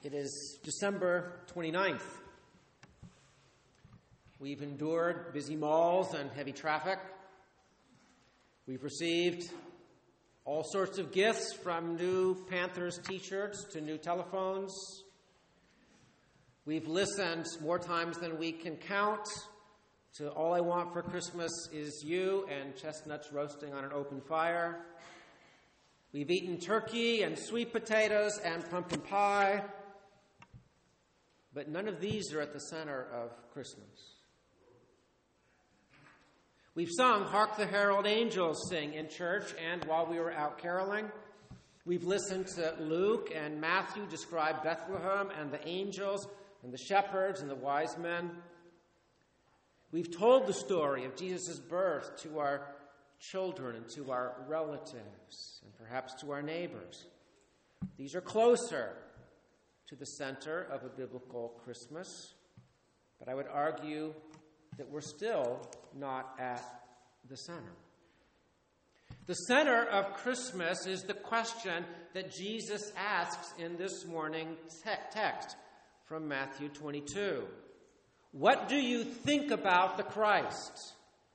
It is December 29th. We've endured busy malls and heavy traffic. We've received all sorts of gifts, from new Panthers t-shirts to new telephones. We've listened more times than we can count to All I Want for Christmas Is You and chestnuts roasting on an open fire. We've eaten turkey and sweet potatoes and pumpkin pie. But none of these are at the center of Christmas. We've sung Hark the Herald Angels Sing in church and while we were out caroling. We've listened to Luke and Matthew describe Bethlehem and the angels and the shepherds and the wise men. We've told the story of Jesus' birth to our children and to our relatives and perhaps to our neighbors. These are closer to the center of a biblical Christmas, but I would argue that we're still not at the center. The center of Christmas is the question that Jesus asks in this morning's text from Matthew 22. What do you think about the Christ?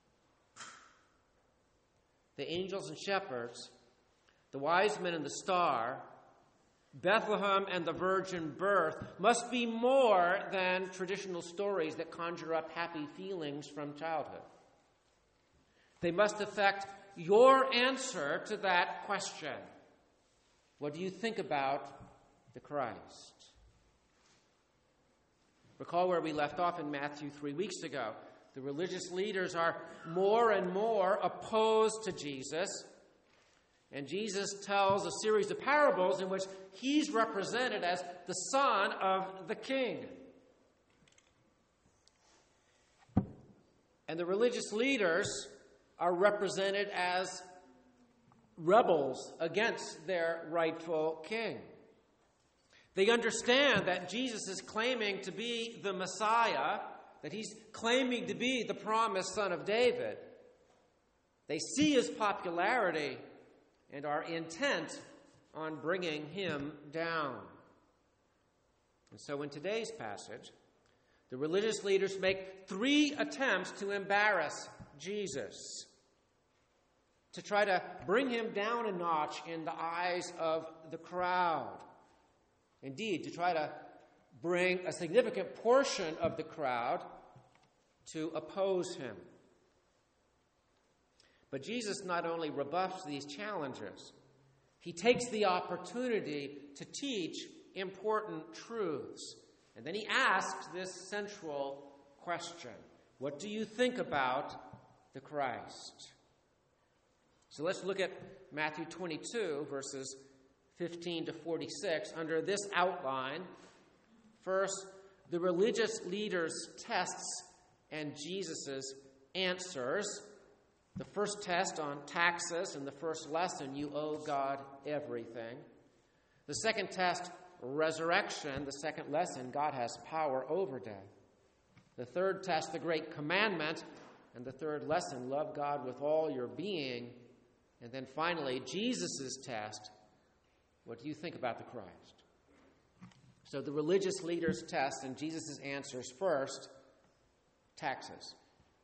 The angels and shepherds, the wise men and the star, Bethlehem and the virgin birth must be more than traditional stories that conjure up happy feelings from childhood. They must affect your answer to that question. What do you think about the Christ? Recall where we left off in Matthew 3 weeks ago. The religious leaders are more and more opposed to Jesus. And Jesus tells a series of parables in which he's represented as the son of the king. And the religious leaders are represented as rebels against their rightful king. They understand that Jesus is claiming to be the Messiah, that he's claiming to be the promised son of David. They see his popularity and are intent on bringing him down. And so in today's passage, the religious leaders make 3 attempts to embarrass Jesus, to try to bring him down a notch in the eyes of the crowd. Indeed, to try to bring a significant portion of the crowd to oppose him. But Jesus not only rebuffs these challenges, he takes the opportunity to teach important truths. And then he asks this central question: what do you think about the Christ? So let's look at Matthew 22, verses 15 to 46. Under this outline, first, the religious leaders' tests and Jesus' answers. The first test on taxes, and the first lesson, you owe God everything. The second test, resurrection. The second lesson, God has power over death. The third test, the great commandment. And the third lesson, love God with all your being. And then finally, Jesus' test, what do you think about the Christ? So the religious leaders' test and Jesus' answers first, taxes.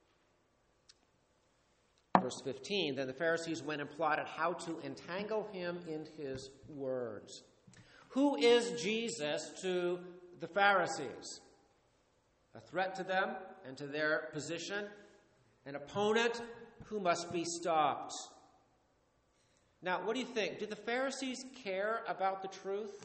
Verse 15, then the Pharisees went and plotted how to entangle him in his words. Who is Jesus to the Pharisees? A threat to them and to their position? An opponent who must be stopped? Now, what do you think? Do the Pharisees care about the truth?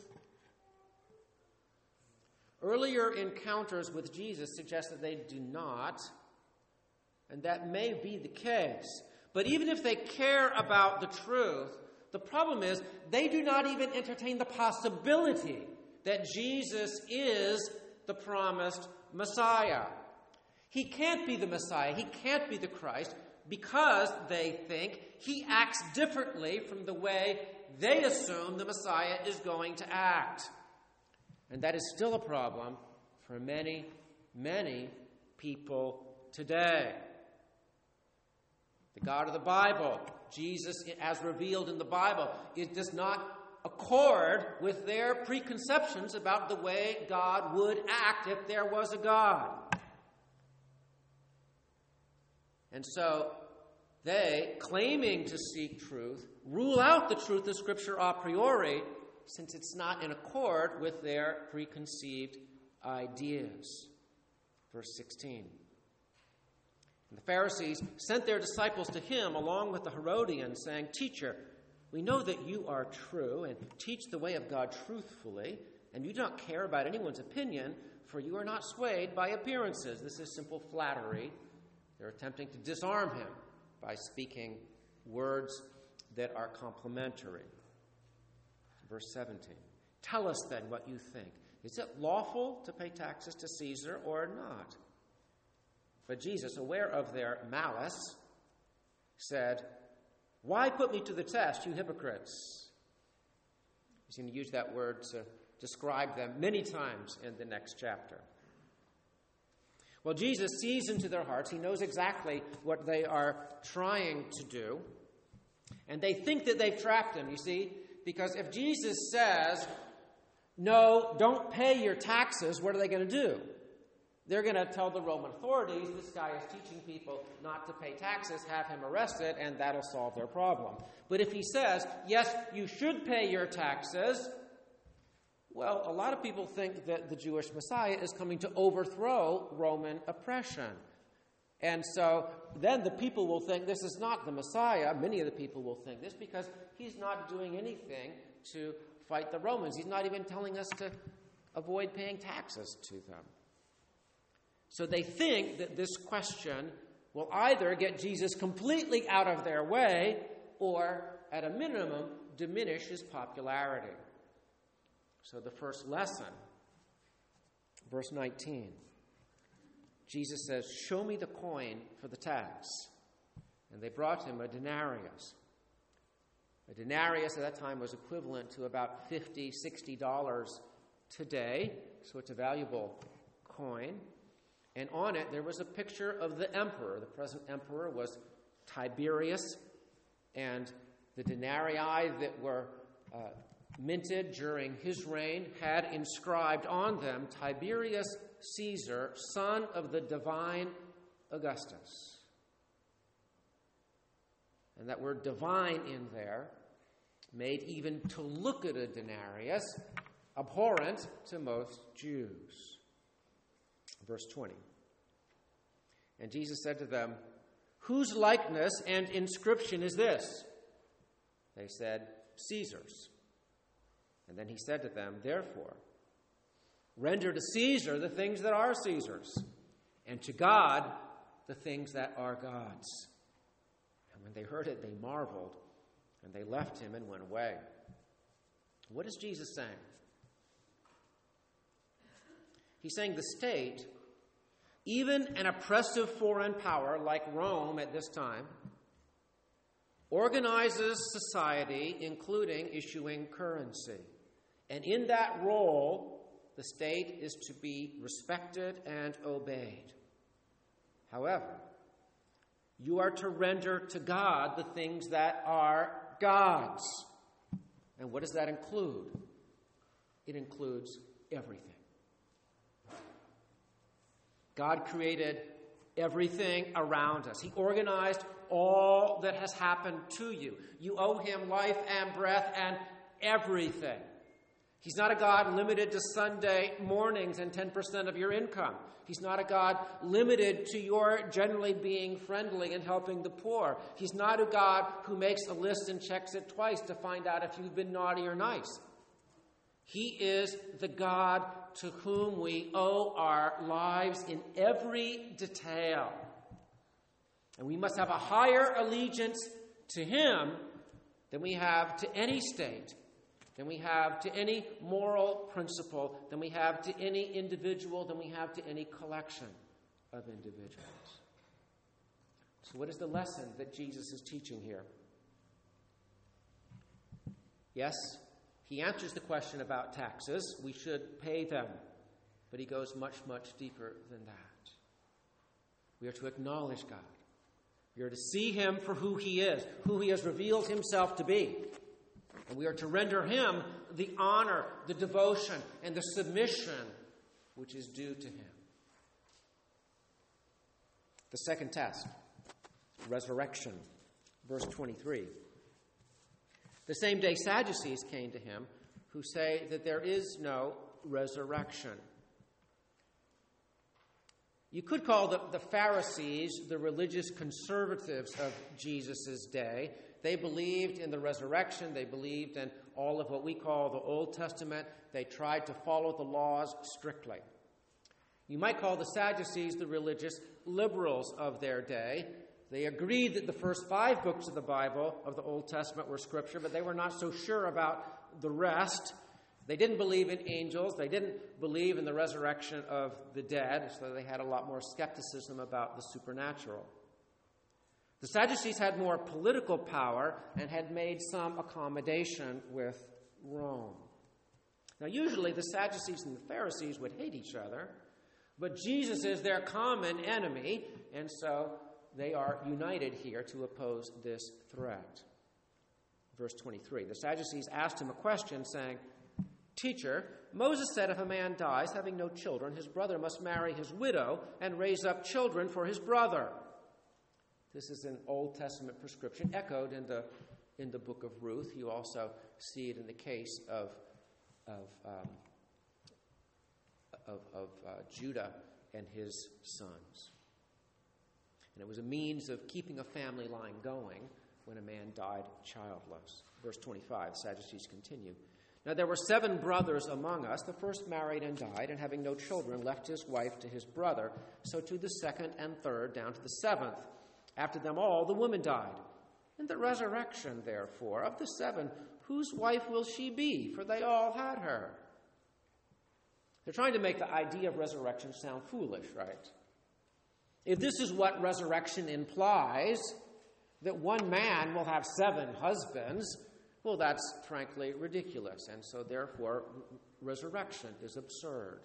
Earlier encounters with Jesus suggest that they do not. And that may be the case. But even if they care about the truth, the problem is they do not even entertain the possibility that Jesus is the promised Messiah. He can't be the Messiah. He can't be the Christ because they think he acts differently from the way they assume the Messiah is going to act. And that is still a problem for many, many people today. The God of the Bible, Jesus as revealed in the Bible, it does not accord with their preconceptions about the way God would act if there was a God. And so they, claiming to seek truth, rule out the truth of Scripture a priori, since it's not in accord with their preconceived ideas. Verse 16. And the Pharisees sent their disciples to him along with the Herodians, saying, "Teacher, we know that you are true and teach the way of God truthfully, and you do not care about anyone's opinion, for you are not swayed by appearances." This is simple flattery. They're attempting to disarm him by speaking words that are complimentary. Verse 17. "Tell us then what you think. Is it lawful to pay taxes to Caesar or not?" But Jesus, aware of their malice, said, "Why put me to the test, you hypocrites?" He's going to use that word to describe them many times in the next chapter. Well, Jesus sees into their hearts. He knows exactly what they are trying to do. And they think that they've trapped him, you see, because if Jesus says, "No, don't pay your taxes," what are they going to do? They're going to tell the Roman authorities, "This guy is teaching people not to pay taxes, have him arrested," and that'll solve their problem. But if he says, "Yes, you should pay your taxes," well, a lot of people think that the Jewish Messiah is coming to overthrow Roman oppression. And so then the people will think this is not the Messiah. Many of the people will think this because he's not doing anything to fight the Romans. He's not even telling us to avoid paying taxes to them. So they think that this question will either get Jesus completely out of their way or, at a minimum, diminish his popularity. So the first lesson, verse 19. Jesus says, "Show me the coin for the tax." And they brought him a denarius. A denarius at that time was equivalent to about $50, $60 today, so it's a valuable coin. And on it, there was a picture of the emperor. The present emperor was Tiberius, and the denarii that were minted during his reign had inscribed on them, "Tiberius Caesar, son of the divine Augustus." And that word "divine" in there made even to look at a denarius abhorrent to most Jews. Verse 20. And Jesus said to them, "Whose likeness and inscription is this?" They said, "Caesar's." And then he said to them, "Therefore, render to Caesar the things that are Caesar's, and to God the things that are God's." And when they heard it, they marveled, and they left him and went away. What is Jesus saying? He's saying the state, even an oppressive foreign power like Rome at this time, organizes society, including issuing currency. And in that role, the state is to be respected and obeyed. However, you are to render to God the things that are God's. And what does that include? It includes everything. God created everything around us. He organized all that has happened to you. You owe him life and breath and everything. He's not a God limited to Sunday mornings and 10% of your income. He's not a God limited to your generally being friendly and helping the poor. He's not a God who makes a list and checks it twice to find out if you've been naughty or nice. He is the God to whom we owe our lives in every detail. And we must have a higher allegiance to him than we have to any state, than we have to any moral principle, than we have to any individual, than we have to any collection of individuals. So what is the lesson that Jesus is teaching here? Yes, he answers the question about taxes. We should pay them. But he goes much, much deeper than that. We are to acknowledge God. We are to see him for who he is, who he has revealed himself to be. And we are to render him the honor, the devotion, and the submission which is due to him. The second test, resurrection. Verse 23. The same day Sadducees came to him, who say that there is no resurrection. You could call the Pharisees the religious conservatives of Jesus' day. They believed in the resurrection. They believed in all of what we call the Old Testament. They tried to follow the laws strictly. You might call the Sadducees the religious liberals of their day. They agreed that the first 5 books of the Bible, of the Old Testament, were Scripture, but they were not so sure about the rest. They didn't believe in angels. They didn't believe in the resurrection of the dead, so they had a lot more skepticism about the supernatural. The Sadducees had more political power and had made some accommodation with Rome. Now, usually the Sadducees and the Pharisees would hate each other, but Jesus is their common enemy, and so they are united here to oppose this threat. Verse 23, the Sadducees asked him a question, saying, "Teacher, Moses said if a man dies having no children, his brother must marry his widow and raise up children for his brother." This is an Old Testament prescription echoed in the book of Ruth. You also see it in the case of Judah and his sons. And it was a means of keeping a family line going when a man died childless. Verse 25, the Sadducees continue. Now there were 7 brothers among us. The first married and died, and having no children, left his wife to his brother. So to the second and third, down to the 7th. After them all, the woman died. In the resurrection, therefore, of the 7, whose wife will she be? For they all had her. They're trying to make the idea of resurrection sound foolish, right? If this is what resurrection implies, that one man will have 7 husbands, well, that's frankly ridiculous. And so, therefore, resurrection is absurd.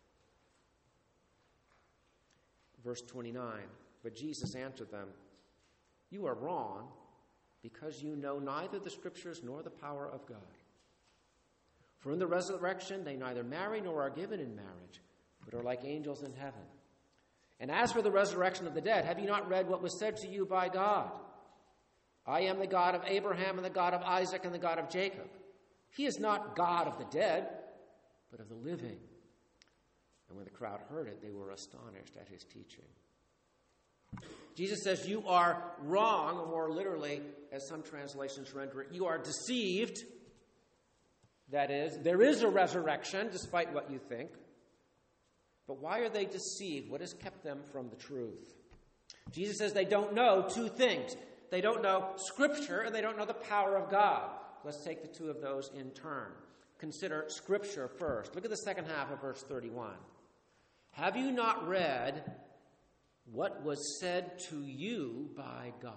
Verse 29, but Jesus answered them, "You are wrong, because you know neither the Scriptures nor the power of God. For in the resurrection they neither marry nor are given in marriage, but are like angels in heaven. And as for the resurrection of the dead, have you not read what was said to you by God? I am the God of Abraham and the God of Isaac and the God of Jacob. He is not God of the dead, but of the living." And when the crowd heard it, they were astonished at his teaching. Jesus says, "You are wrong," or more literally, as some translations render it, "you are deceived." That is, there is a resurrection, despite what you think. But why are they deceived? What has kept them from the truth? Jesus says they don't know 2 things. They don't know Scripture, and they don't know the power of God. Let's take the 2 of those in turn. Consider Scripture first. Look at the second half of verse 31. Have you not read what was said to you by God?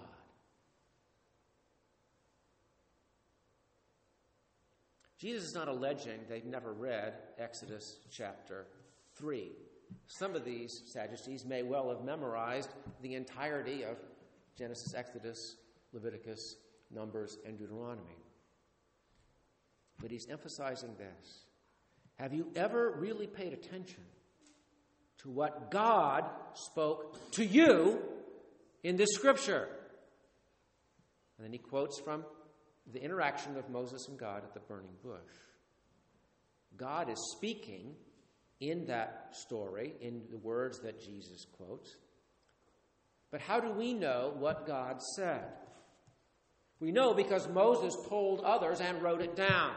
Jesus is not alleging they've never read Exodus chapter 3. Some of these Sadducees may well have memorized the entirety of Genesis, Exodus, Leviticus, Numbers, and Deuteronomy. But he's emphasizing this. Have you ever really paid attention to what God spoke to you in this Scripture? And then he quotes from the interaction of Moses and God at the burning bush. God is speaking in that story, in the words that Jesus quotes. But how do we know what God said? We know because Moses told others and wrote it down.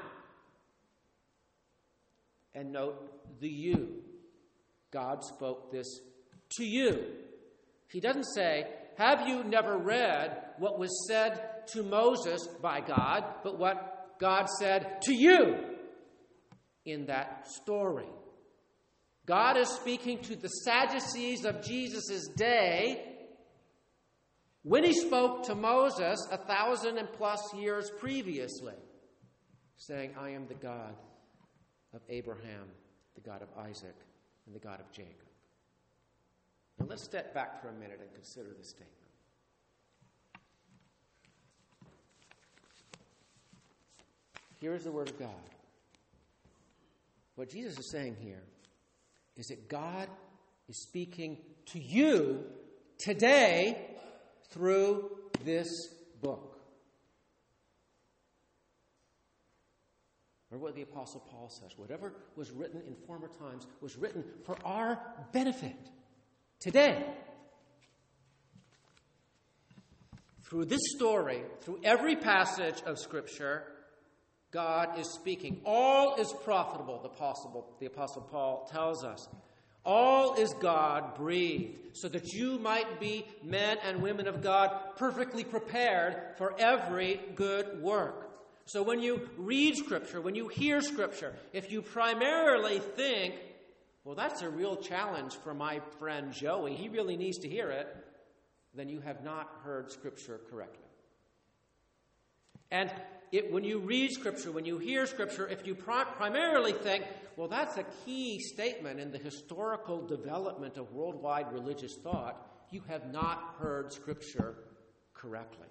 And note the you. God spoke this to you. He doesn't say, have you never read what was said to Moses by God, but what God said to you in that story. God is speaking to the Sadducees of Jesus' day when he spoke to Moses 1,000+ years previously, saying, I am the God of Abraham, the God of Isaac, and the God of Jacob. Now let's step back for a minute and consider this statement. Here is the Word of God. What Jesus is saying here is that God is speaking to you today through this book. Or what the Apostle Paul says, whatever was written in former times was written for our benefit today. Through this story, through every passage of Scripture, God is speaking. All is profitable, the Apostle Paul tells us. All is God-breathed, so that you might be men and women of God, perfectly prepared for every good work. So when you read Scripture, when you hear Scripture, if you primarily think, well, that's a real challenge for my friend Joey, he really needs to hear it, then you have not heard Scripture correctly. And when you read Scripture, when you hear Scripture, if you primarily think, well, that's a key statement in the historical development of worldwide religious thought, you have not heard Scripture correctly.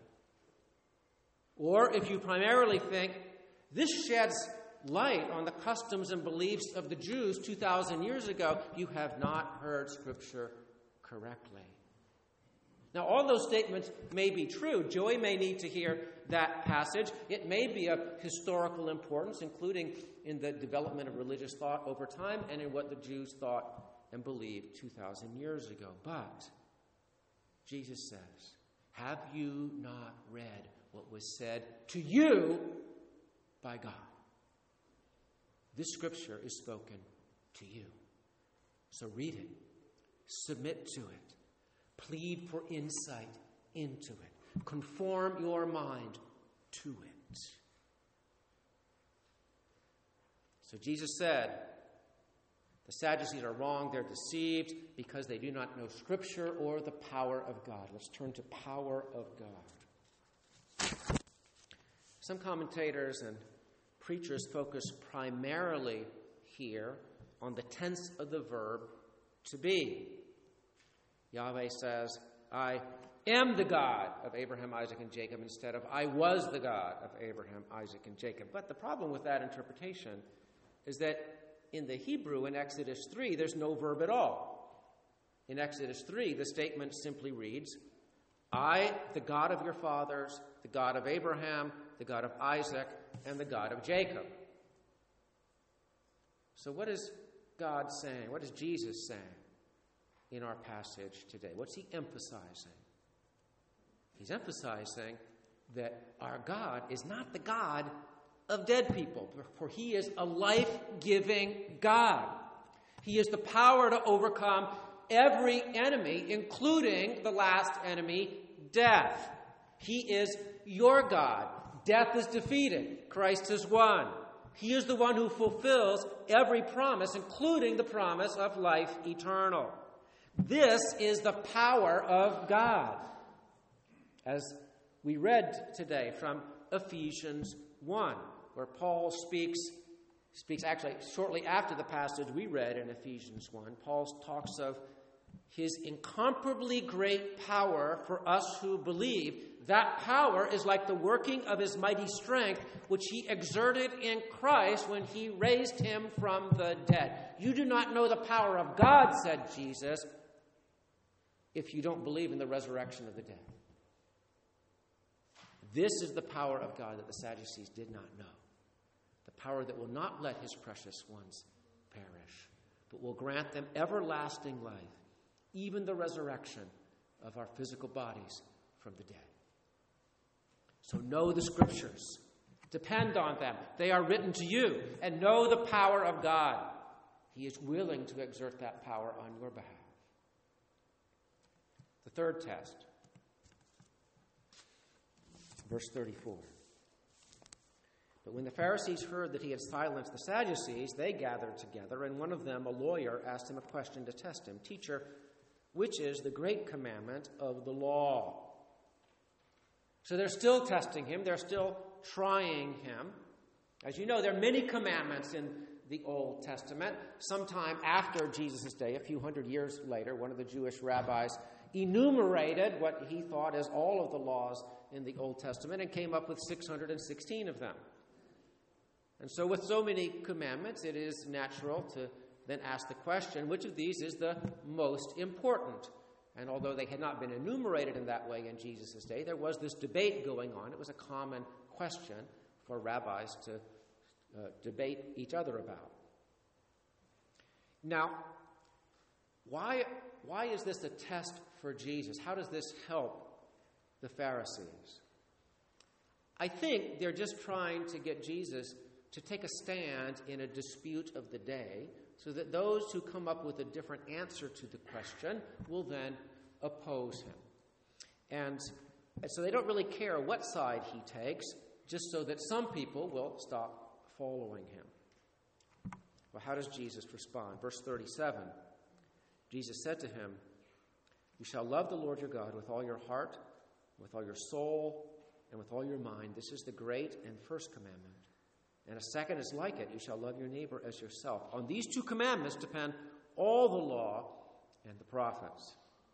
Or if you primarily think, this sheds light on the customs and beliefs of the Jews 2,000 years ago, you have not heard Scripture correctly. Now, all those statements may be true. Joey may need to hear that passage. It may be of historical importance, including in the development of religious thought over time and in what the Jews thought and believed 2,000 years ago. But Jesus says, have you not read what was said to you by God? This Scripture is spoken to you. So read it. Submit to it. Plead for insight into it. Conform your mind to it. So Jesus said, the Sadducees are wrong, they're deceived because they do not know Scripture or the power of God. Let's turn to power of God. Some commentators and preachers focus primarily here on the tense of the verb to be. Yahweh says, I am the God of Abraham, Isaac, and Jacob, instead of I was the God of Abraham, Isaac, and Jacob. But the problem with that interpretation is that in the Hebrew, in Exodus 3, there's no verb at all. In Exodus 3, the statement simply reads, I, the God of your fathers, the God of Abraham, the God of Isaac, and the God of Jacob. So what is God saying? What is Jesus saying in our passage today? What's he emphasizing? He's emphasizing that our God is not the God of dead people, for he is a life-giving God. He has the power to overcome every enemy, including the last enemy, death. He is your God. Death is defeated. Christ is won. He is the one who fulfills every promise, including the promise of life eternal. This is the power of God. As we read today from Ephesians 1, where Paul speaks actually shortly after the passage we read in Ephesians 1, Paul talks of his incomparably great power for us who believe. That power is like the working of his mighty strength, which he exerted in Christ when he raised him from the dead. You do not know the power of God, said Jesus, if you don't believe in the resurrection of the dead. This is the power of God that the Sadducees did not know. The power that will not let his precious ones perish, but will grant them everlasting life, even the resurrection of our physical bodies from the dead. So know the Scriptures. Depend on them. They are written to you. And know the power of God. He is willing to exert that power on your behalf. The third test. Verse 34. But when the Pharisees heard that he had silenced the Sadducees, they gathered together, and one of them, a lawyer, asked him a question to test him. Teacher, which is the great commandment of the law? So they're still testing him. They're still trying him. As you know, there are many commandments in the Old Testament. Sometime after Jesus' day, a few hundred years later, one of the Jewish rabbis enumerated what he thought as all of the laws in the Old Testament and came up with 616 of them. And so with so many commandments, it is natural to then ask the question, which of these is the most important? And although they had not been enumerated in that way in Jesus' day, there was this debate going on. It was a common question for rabbis to debate each other about. Now, why is this a test for Jesus? How does this help the Pharisees? I think they're just trying to get Jesus to take a stand in a dispute of the day so that those who come up with a different answer to the question will then oppose him. And so they don't really care what side he takes, just so that some people will stop following him. Well, how does Jesus respond? Verse 37, Jesus said to him, "You shall love the Lord your God with all your heart, with all your soul, and with all your mind. This is the great and first commandment. And a second is like it. You shall love your neighbor as yourself. On these two commandments depend all the law and the prophets."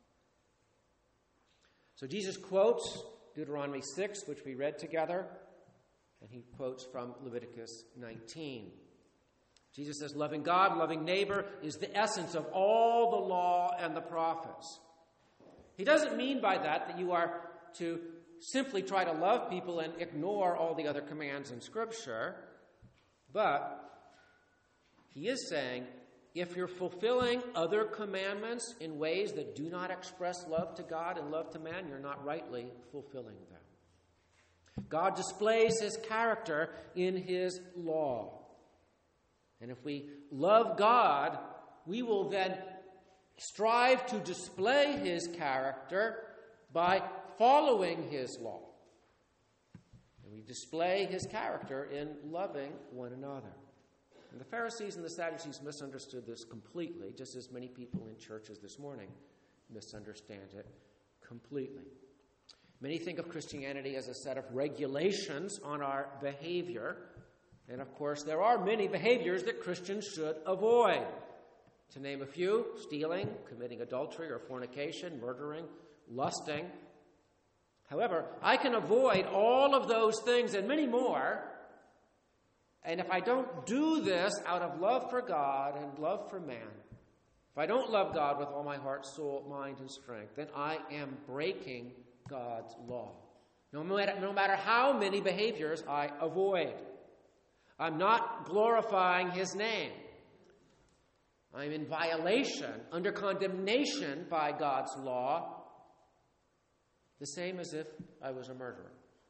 So Jesus quotes Deuteronomy 6, which we read together, and he quotes from Leviticus 19. Jesus says, loving God, loving neighbor is the essence of all the law and the prophets. He doesn't mean by that you are to simply try to love people and ignore all the other commands in Scripture. But he is saying, if you're fulfilling other commandments in ways that do not express love to God and love to man, you're not rightly fulfilling them. God displays his character in his law. And if we love God, we will then strive to display his character by following his law. And we display his character in loving one another. And the Pharisees and the Sadducees misunderstood this completely, just as many people in churches this morning misunderstand it completely. Many think of Christianity as a set of regulations on our behavior. And of course, there are many behaviors that Christians should avoid. To name a few: stealing, committing adultery or fornication, murdering, lusting. However, I can avoid all of those things and many more. And if I don't do this out of love for God and love for man, if I don't love God with all my heart, soul, mind, and strength, then I am breaking God's law. No matter how many behaviors I avoid. I'm not glorifying his name. I'm in violation, under condemnation by God's law, the same as if I was a murderer.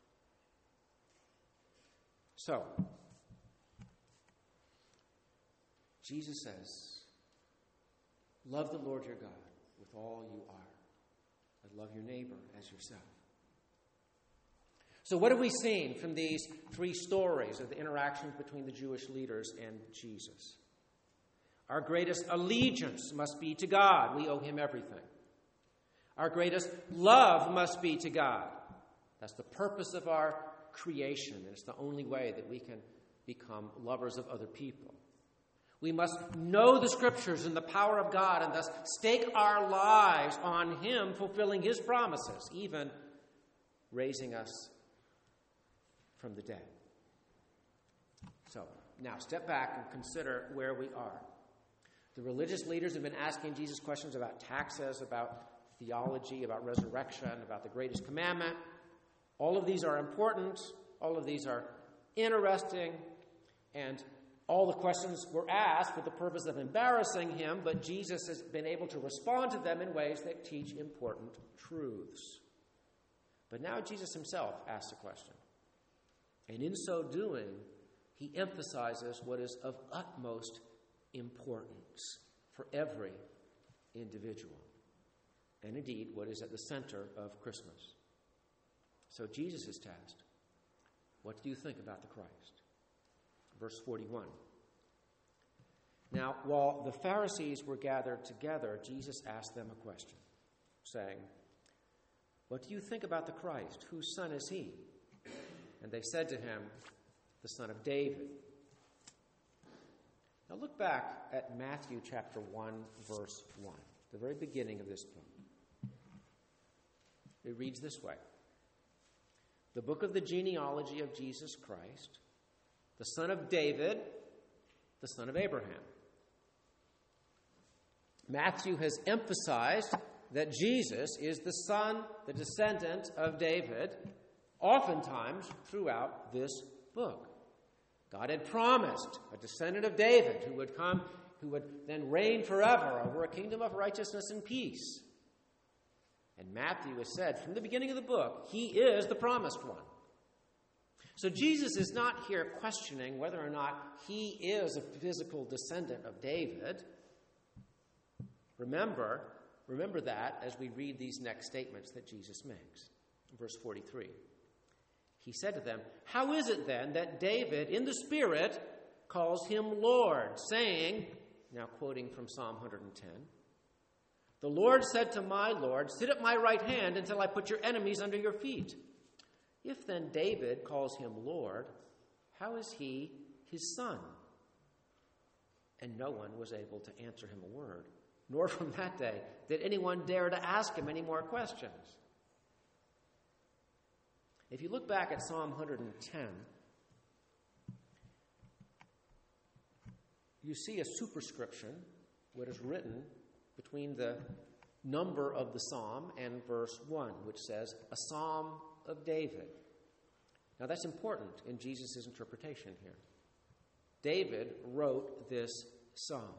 So, Jesus says, love the Lord your God with all you are, and love your neighbor as yourself. So what have we seen from these three stories of the interactions between the Jewish leaders and Jesus? Our greatest allegiance must be to God. We owe him everything. Our greatest love must be to God. That's the purpose of our creation, and it's the only way that we can become lovers of other people. We must know the Scriptures and the power of God, and thus stake our lives on him fulfilling his promises, even raising us from the dead. So, now step back and consider where we are. The religious leaders have been asking Jesus questions about taxes, about theology, about resurrection, about the greatest commandment. All of these are important. All of these are interesting. And all the questions were asked for the purpose of embarrassing him, but Jesus has been able to respond to them in ways that teach important truths. But now Jesus himself asks a question. And in so doing, he emphasizes what is of utmost importance for every individual. And indeed, what is at the center of Christmas. So Jesus is tasked. What do you think about the Christ? Verse 41. Now, while the Pharisees were gathered together, Jesus asked them a question, saying, "What do you think about the Christ? Whose son is he?" And they said to him, "The son of David." Now look back at Matthew chapter 1, verse 1, the very beginning of this book. It reads this way: "The book of the genealogy of Jesus Christ, the son of David, the son of Abraham. Matthew has emphasized that Jesus is the son, the descendant of David, oftentimes throughout this book. God had promised a descendant of David who would come, who would then reign forever over a kingdom of righteousness and peace. And Matthew has said from the beginning of the book, he is the promised one. So Jesus is not here questioning whether or not he is a physical descendant of David. Remember that as we read these next statements that Jesus makes. Verse 43. He said to them, "How is it then that David in the Spirit calls him Lord, saying," now quoting from Psalm 110, "The Lord said to my Lord, sit at my right hand until I put your enemies under your feet. If then David calls him Lord, how is he his son?" And no one was able to answer him a word, nor from that day did anyone dare to ask him any more questions. If you look back at Psalm 110, you see a superscription, what is written between the number of the psalm and verse 1, which says, "A psalm of David." Now that's important in Jesus' interpretation here. David wrote this psalm.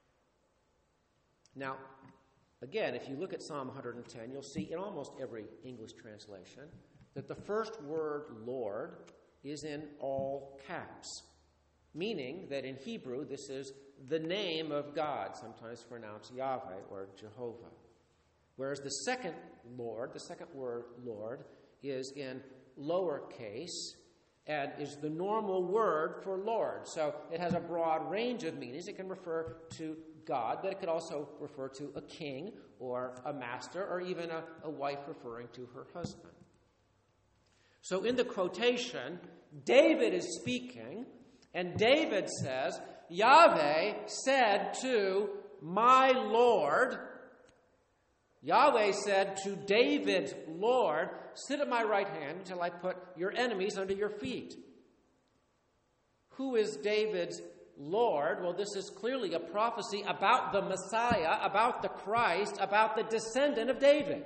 Now, again, if you look at Psalm 110, you'll see in almost every English translation that the first word, Lord, is in all caps, meaning that in Hebrew this is the name of God, sometimes pronounced Yahweh or Jehovah. Whereas the second word, Lord, is in lowercase and is the normal word for Lord. So it has a broad range of meanings. It can refer to God, but it could also refer to a king or a master or even a wife referring to her husband. So in the quotation, David is speaking, and David says, Yahweh said to my Lord, Yahweh said to David, Lord, sit at my right hand until I put your enemies under your feet. Who is David's Lord? Well, this is clearly a prophecy about the Messiah, about the Christ, about the descendant of David.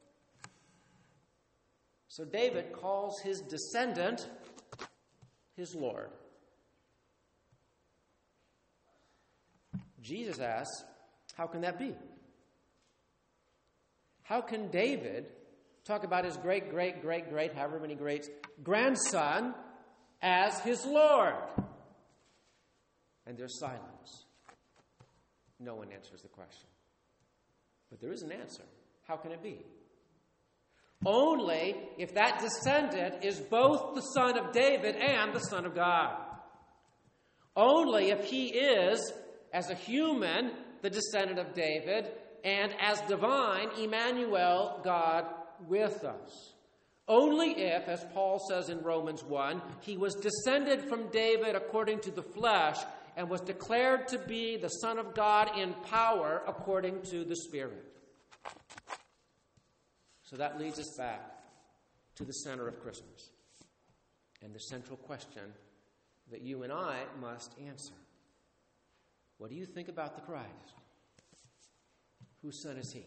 So David calls his descendant his Lord. Jesus asks, how can that be? How can David talk about his great, however many greats, grandson as his Lord? And there's silence. No one answers the question. But there is an answer. How can it be? Only if that descendant is both the son of David and the Son of God. Only if he is, as a human, the descendant of David, and as divine, Emmanuel, God with us. Only if, as Paul says in Romans 1, he was descended from David according to the flesh and was declared to be the Son of God in power according to the Spirit. So that leads us back to the center of Christmas and the central question that you and I must answer. What do you think about the Christ? Whose son is he?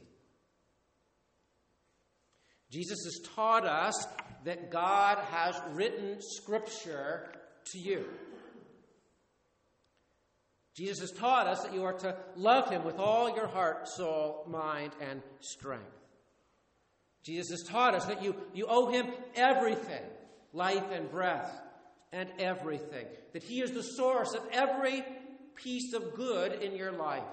Jesus has taught us that God has written Scripture to you. Jesus has taught us that you are to love him with all your heart, soul, mind, and strength. Jesus has taught us that you owe him everything, life and breath and everything. That he is the source of every piece of good in your life.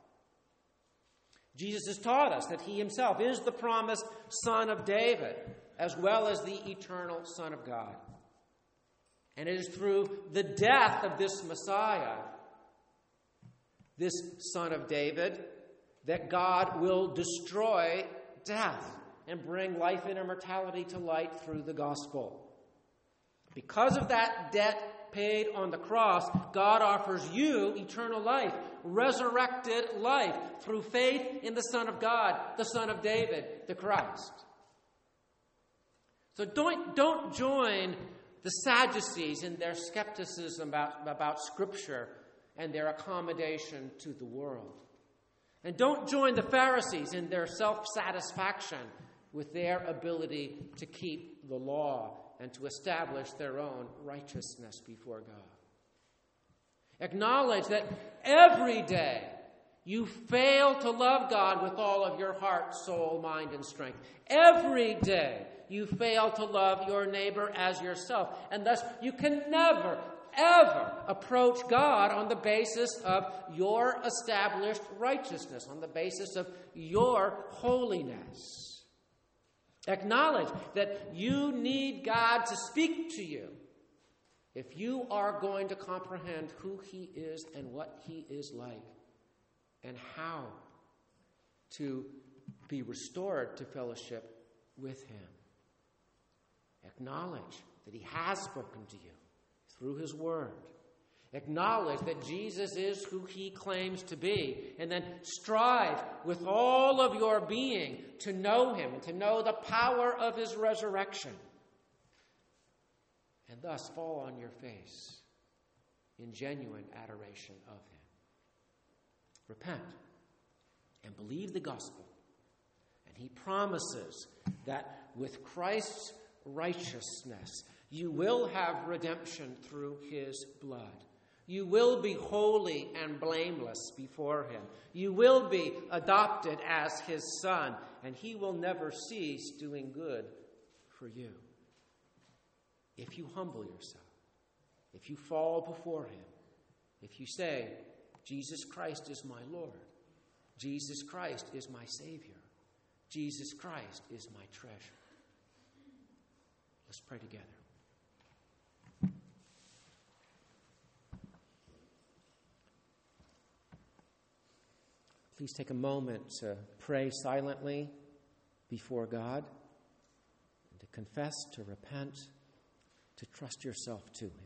Jesus has taught us that he himself is the promised Son of David, as well as the eternal Son of God. And it is through the death of this Messiah, this Son of David, that God will destroy death and bring life and immortality to light through the gospel. Because of that debt paid on the cross, God offers you eternal life, resurrected life, through faith in the Son of God, the Son of David, the Christ. So don't join the Sadducees in their skepticism about Scripture and their accommodation to the world. And don't join the Pharisees in their self-satisfaction with their ability to keep the law and to establish their own righteousness before God. Acknowledge that every day you fail to love God with all of your heart, soul, mind, and strength. Every day you fail to love your neighbor as yourself. And thus you can never, ever approach God on the basis of your established righteousness, on the basis of your holiness. Acknowledge that you need God to speak to you if you are going to comprehend who He is and what He is like and how to be restored to fellowship with Him. Acknowledge that He has spoken to you through His Word. Acknowledge that Jesus is who He claims to be, and then strive with all of your being to know Him and to know the power of His resurrection. And thus fall on your face in genuine adoration of Him. Repent and believe the gospel. And He promises that with Christ's righteousness, you will have redemption through His blood. You will be holy and blameless before Him. You will be adopted as His son, and He will never cease doing good for you. If you humble yourself, if you fall before Him, if you say, Jesus Christ is my Lord, Jesus Christ is my Savior, Jesus Christ is my treasure. Let's pray together. Please take a moment to pray silently before God, and to confess, to repent, to trust yourself to Him.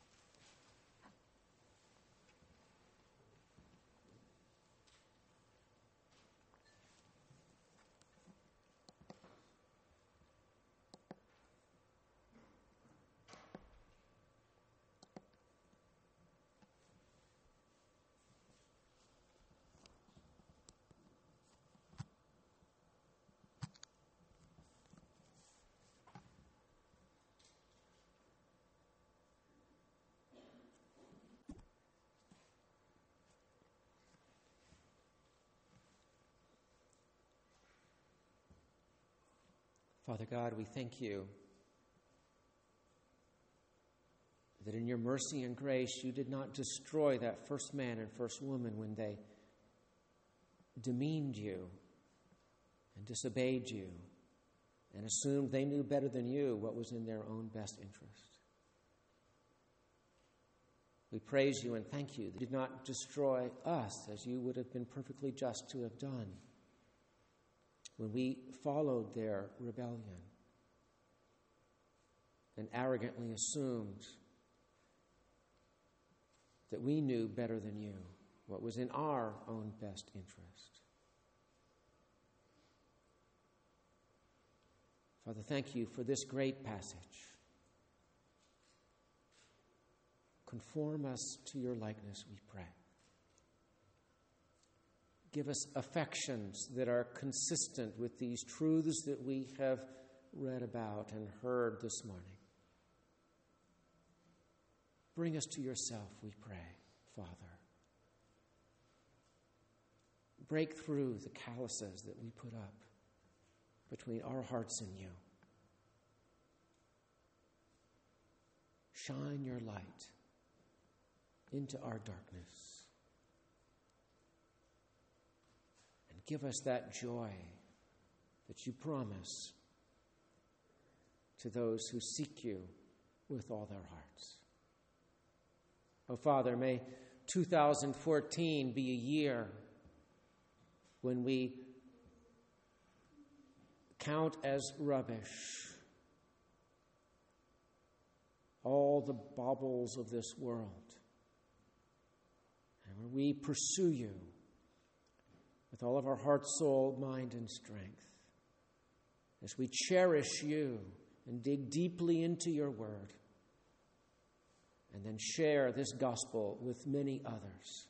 Father God, we thank You that in Your mercy and grace You did not destroy that first man and first woman when they demeaned You and disobeyed You and assumed they knew better than You what was in their own best interest. We praise You and thank You that You did not destroy us as You would have been perfectly just to have done when we followed their rebellion and arrogantly assumed that we knew better than You what was in our own best interest. Father, thank You for this great passage. Conform us to Your likeness, we pray. Give us affections that are consistent with these truths that we have read about and heard this morning. Bring us to Yourself, we pray, Father. Break through the calluses that we put up between our hearts and You. Shine Your light into our darkness. Give us that joy that You promise to those who seek You with all their hearts. Oh, Father, may 2014 be a year when we count as rubbish all the baubles of this world, and where we pursue You with all of our heart, soul, mind, and strength, as we cherish You and dig deeply into Your word, and then share this gospel with many others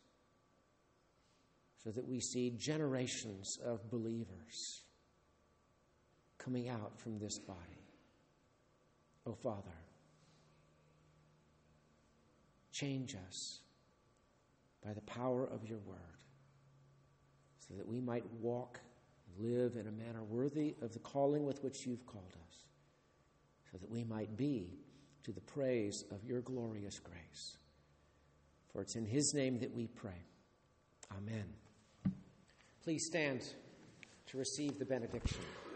so that we see generations of believers coming out from this body. Oh, Father, change us by the power of your word so that we might walk and live in a manner worthy of the calling with which you've called us, so that we might be to the praise of your glorious grace. For it's in his name that we pray. Amen. Please stand to receive the benediction.